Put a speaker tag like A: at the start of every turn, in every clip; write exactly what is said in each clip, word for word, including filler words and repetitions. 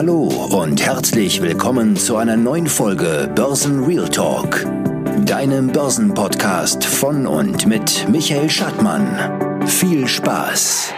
A: Hallo und herzlich willkommen zu einer neuen Folge Börsen Real Talk, deinem Börsenpodcast von und mit Michael Schattmann. Viel Spaß!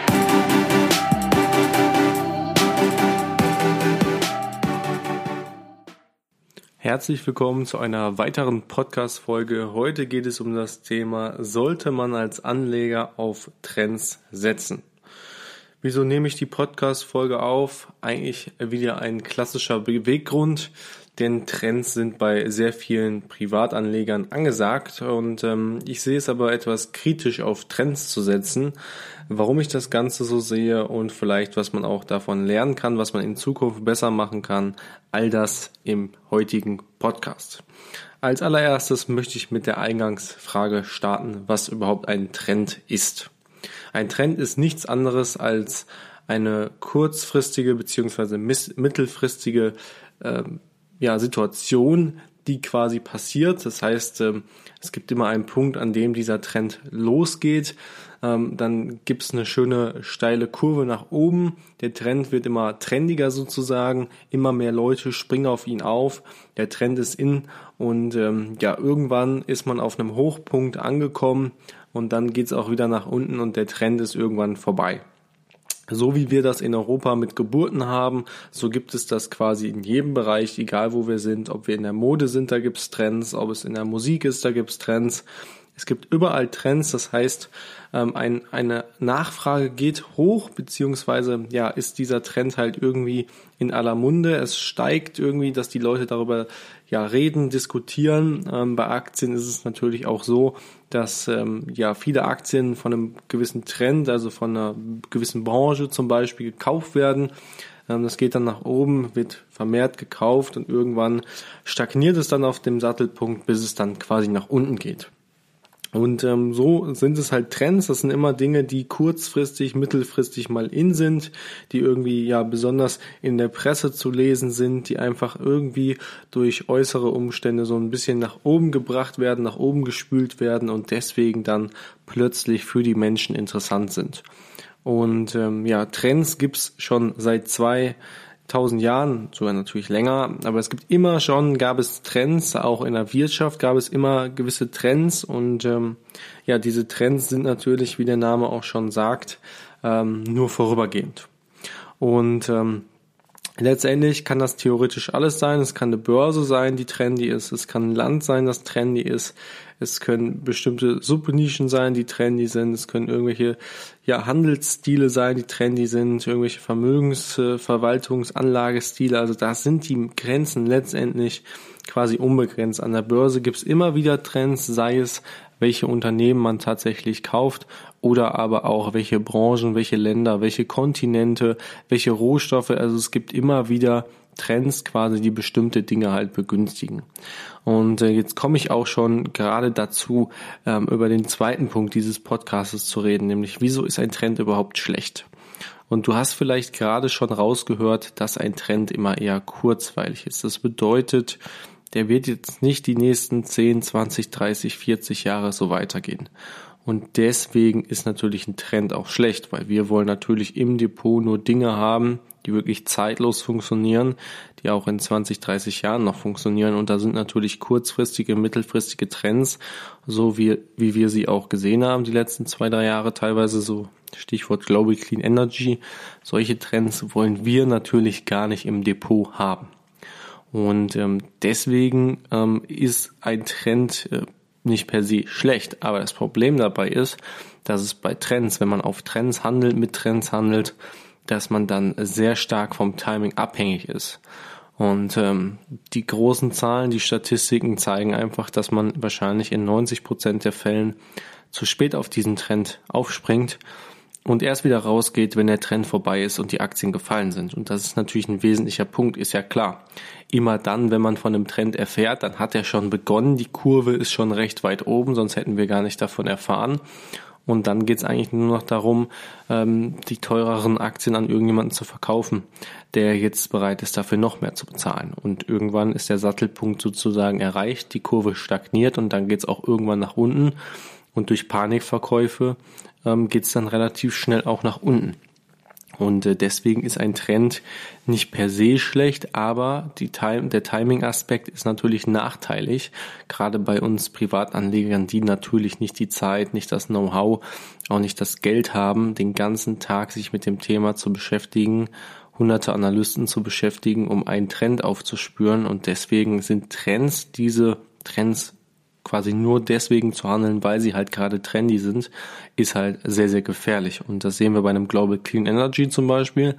B: Herzlich willkommen zu einer weiteren Podcast-Folge. Heute geht es um das Thema, sollte man als Anleger auf Trends setzen? Wieso nehme ich die Podcast-Folge auf? Eigentlich wieder ein klassischer Beweggrund, denn Trends sind bei sehr vielen Privatanlegern angesagt und ähm, ich sehe es aber etwas kritisch, auf Trends zu setzen. Warum ich das Ganze so sehe und vielleicht, was man auch davon lernen kann, was man in Zukunft besser machen kann, all das im heutigen Podcast. Als allererstes möchte ich mit der Eingangsfrage starten, was überhaupt ein Trend ist. Ein Trend ist nichts anderes als eine kurzfristige bzw. mittelfristige äh, ja, Situation, die quasi passiert. Das heißt, äh, es gibt immer einen Punkt, an dem dieser Trend losgeht. Ähm, dann gibt es eine schöne steile Kurve nach oben. Der Trend wird immer trendiger sozusagen. Immer mehr Leute springen auf ihn auf. Der Trend ist in und ähm, ja, irgendwann ist man auf einem Hochpunkt angekommen. Und dann geht's auch wieder nach unten und der Trend ist irgendwann vorbei. So wie wir das in Europa mit Geburten haben, so gibt es das quasi in jedem Bereich, egal wo wir sind. Ob wir in der Mode sind, da gibt's Trends. Ob es in der Musik ist, da gibt's Trends. Es gibt überall Trends, das heißt, ähm, ein, eine Nachfrage geht hoch, beziehungsweise ja, ist dieser Trend halt irgendwie in aller Munde. Es steigt irgendwie, dass die Leute darüber ja reden, diskutieren. Ähm, bei Aktien ist es natürlich auch so, dass ähm, ja viele Aktien von einem gewissen Trend, also von einer gewissen Branche zum Beispiel, gekauft werden. Ähm, das geht dann nach oben, wird vermehrt gekauft und irgendwann stagniert es dann auf dem Sattelpunkt, bis es dann quasi nach unten geht. Und ähm, so sind es halt Trends, das sind immer Dinge, die kurzfristig, mittelfristig mal in sind, die irgendwie ja besonders in der Presse zu lesen sind, die einfach irgendwie durch äußere Umstände so ein bisschen nach oben gebracht werden, nach oben gespült werden und deswegen dann plötzlich für die Menschen interessant sind. Und ähm, ja, Trends gibt's schon seit zwei tausend Jahren, sogar natürlich länger, aber es gibt immer schon, gab es Trends, auch in der Wirtschaft gab es immer gewisse Trends und ähm, ja, diese Trends sind natürlich, wie der Name auch schon sagt, ähm, nur vorübergehend. Und ähm, letztendlich kann das theoretisch alles sein. Es kann eine Börse sein, die trendy ist. Es kann ein Land sein, das trendy ist. Es können bestimmte Subnischen sein, die trendy sind. Es können irgendwelche ja, Handelsstile sein, die trendy sind. Irgendwelche Vermögensverwaltungsanlagestile. Also da sind die Grenzen letztendlich quasi unbegrenzt. An der Börse gibt es immer wieder Trends, sei es welche Unternehmen man tatsächlich kauft oder aber auch welche Branchen, welche Länder, welche Kontinente, welche Rohstoffe. Also es gibt immer wieder Trends quasi, die bestimmte Dinge halt begünstigen. Und äh, jetzt komme ich auch schon gerade dazu, ähm, über den zweiten Punkt dieses Podcasts zu reden, nämlich wieso ist ein Trend überhaupt schlecht? Und du hast vielleicht gerade schon rausgehört, dass ein Trend immer eher kurzweilig ist. Das bedeutet, der wird jetzt nicht die nächsten zehn, zwanzig, dreißig, vierzig Jahre so weitergehen. Und deswegen ist natürlich ein Trend auch schlecht, weil wir wollen natürlich im Depot nur Dinge haben, die wirklich zeitlos funktionieren, die auch in zwanzig, dreißig Jahren noch funktionieren. Und da sind natürlich kurzfristige, mittelfristige Trends, so wie, wie wir sie auch gesehen haben, die letzten zwei, drei Jahre teilweise, so Stichwort Global Clean Energy. Solche Trends wollen wir natürlich gar nicht im Depot haben. Und ähm, deswegen ähm, ist ein Trend äh, nicht per se schlecht, aber das Problem dabei ist, dass es bei Trends, wenn man auf Trends handelt, mit Trends handelt, dass man dann sehr stark vom Timing abhängig ist. Und ähm, die großen Zahlen, die Statistiken zeigen einfach, dass man wahrscheinlich in neunzig Prozent der Fällen zu spät auf diesen Trend aufspringt und erst wieder rausgeht, wenn der Trend vorbei ist und die Aktien gefallen sind. Und das ist natürlich ein wesentlicher Punkt, ist ja klar. Immer dann, wenn man von einem Trend erfährt, dann hat er schon begonnen, die Kurve ist schon recht weit oben, sonst hätten wir gar nicht davon erfahren. Und dann geht es eigentlich nur noch darum, die teureren Aktien an irgendjemanden zu verkaufen, der jetzt bereit ist, dafür noch mehr zu bezahlen. Und irgendwann ist der Sattelpunkt sozusagen erreicht, die Kurve stagniert und dann geht es auch irgendwann nach unten. Und durch Panikverkäufe ähm, geht es dann relativ schnell auch nach unten. Und deswegen ist ein Trend nicht per se schlecht, aber die Time, der Timing-Aspekt ist natürlich nachteilig, gerade bei uns Privatanlegern, die natürlich nicht die Zeit, nicht das Know-how, auch nicht das Geld haben, den ganzen Tag sich mit dem Thema zu beschäftigen, hunderte Analysten zu beschäftigen, um einen Trend aufzuspüren. Und deswegen sind Trends, diese Trends quasi nur deswegen zu handeln, weil sie halt gerade trendy sind, ist halt sehr, sehr gefährlich. Und das sehen wir bei einem Global Clean Energy zum Beispiel.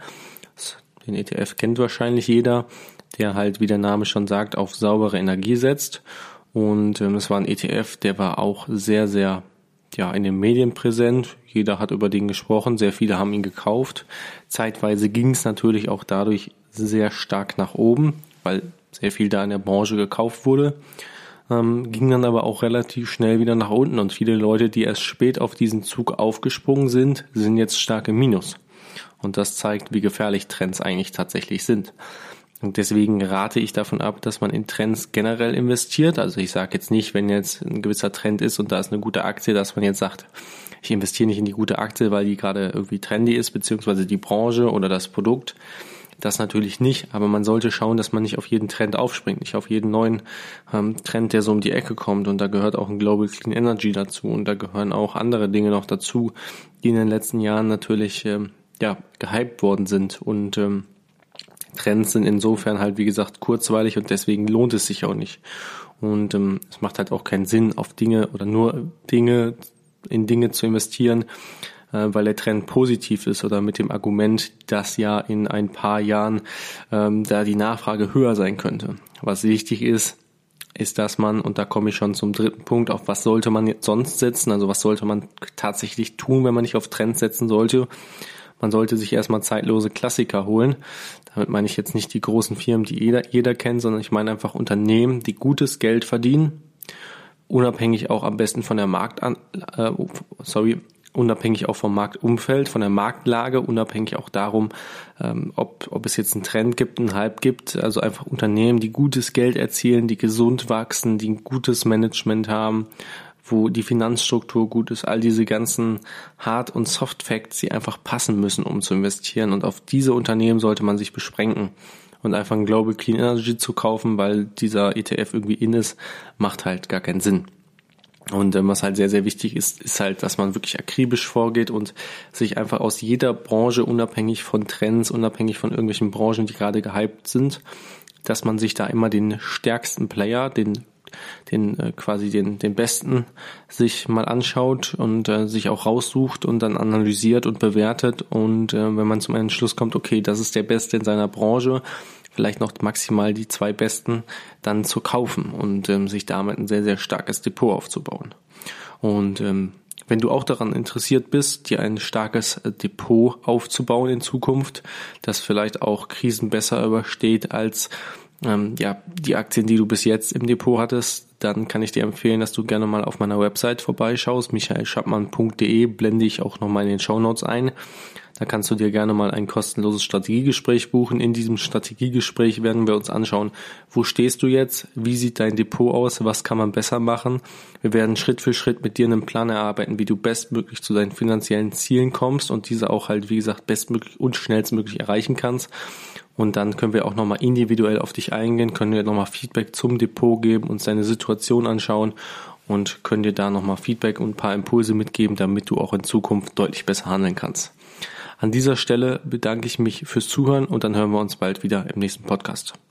B: Den E T F kennt wahrscheinlich jeder, der halt, wie der Name schon sagt, auf saubere Energie setzt. Und ähm, es war ein E T F, der war auch sehr, sehr ja in den Medien präsent. Jeder hat über den gesprochen, sehr viele haben ihn gekauft. Zeitweise ging es natürlich auch dadurch sehr stark nach oben, weil sehr viel da in der Branche gekauft wurde. Ähm, ging dann aber auch relativ schnell wieder nach unten und viele Leute, die erst spät auf diesen Zug aufgesprungen sind, sind jetzt stark im Minus. Und das zeigt, wie gefährlich Trends eigentlich tatsächlich sind. Und deswegen rate ich davon ab, dass man in Trends generell investiert. Also ich sage jetzt nicht, wenn jetzt ein gewisser Trend ist und da ist eine gute Aktie, dass man jetzt sagt, ich investiere nicht in die gute Aktie, weil die gerade irgendwie trendy ist, beziehungsweise die Branche oder das Produkt. Das natürlich nicht, aber man sollte schauen, dass man nicht auf jeden Trend aufspringt, nicht auf jeden neuen ähm, Trend, der so um die Ecke kommt. Und da gehört auch ein Global Clean Energy dazu und da gehören auch andere Dinge noch dazu, die in den letzten Jahren natürlich ähm, ja gehypt worden sind. Und ähm, Trends sind insofern halt, wie gesagt, kurzweilig und deswegen lohnt es sich auch nicht. Und ähm, es macht halt auch keinen Sinn, auf Dinge oder nur Dinge in Dinge zu investieren, weil der Trend positiv ist oder mit dem Argument, dass ja in ein paar Jahren ähm, da die Nachfrage höher sein könnte. Was wichtig ist, ist, dass man, und da komme ich schon zum dritten Punkt, auf was sollte man jetzt sonst setzen, also was sollte man tatsächlich tun, wenn man nicht auf Trends setzen sollte. Man sollte sich erstmal zeitlose Klassiker holen. Damit meine ich jetzt nicht die großen Firmen, die jeder, jeder kennt, sondern ich meine einfach Unternehmen, die gutes Geld verdienen, unabhängig auch am besten von der Markt an, äh, sorry, unabhängig auch vom Marktumfeld, von der Marktlage, unabhängig auch darum, ähm, ob, ob es jetzt einen Trend gibt, einen Hype gibt, also einfach Unternehmen, die gutes Geld erzielen, die gesund wachsen, die ein gutes Management haben, wo die Finanzstruktur gut ist, all diese ganzen Hard- und Soft-Facts, die einfach passen müssen, um zu investieren. Und auf diese Unternehmen sollte man sich beschränken. Und einfach ein Global Clean Energy zu kaufen, weil dieser E T F irgendwie in ist, macht halt gar keinen Sinn. Und ähm, was halt sehr, sehr wichtig ist, ist halt, dass man wirklich akribisch vorgeht und sich einfach aus jeder Branche, unabhängig von Trends, unabhängig von irgendwelchen Branchen, die gerade gehypt sind, dass man sich da immer den stärksten Player, den den äh, quasi den den besten sich mal anschaut und äh, sich auch raussucht und dann analysiert und bewertet und äh, wenn man zum Entschluss kommt, okay, das ist der Beste in seiner Branche, vielleicht noch maximal die zwei Besten, dann zu kaufen und ähm, sich damit ein sehr, sehr starkes Depot aufzubauen. Und ähm, wenn du auch daran interessiert bist, dir ein starkes Depot aufzubauen in Zukunft, das vielleicht auch Krisen besser übersteht als ähm, ja die Aktien, die du bis jetzt im Depot hattest, dann kann ich dir empfehlen, dass du gerne mal auf meiner Website vorbeischaust. michael schappmann punkt de blende ich auch nochmal in den Shownotes ein. Da kannst du dir gerne mal ein kostenloses Strategiegespräch buchen. In diesem Strategiegespräch werden wir uns anschauen, wo stehst du jetzt, wie sieht dein Depot aus, was kann man besser machen. Wir werden Schritt für Schritt mit dir einen Plan erarbeiten, wie du bestmöglich zu deinen finanziellen Zielen kommst und diese auch halt, wie gesagt, bestmöglich und schnellstmöglich erreichen kannst. Und dann können wir auch nochmal individuell auf dich eingehen, können dir nochmal Feedback zum Depot geben, uns deine Situation anschauen und können dir da nochmal Feedback und ein paar Impulse mitgeben, damit du auch in Zukunft deutlich besser handeln kannst. An dieser Stelle bedanke ich mich fürs Zuhören und dann hören wir uns bald wieder im nächsten Podcast.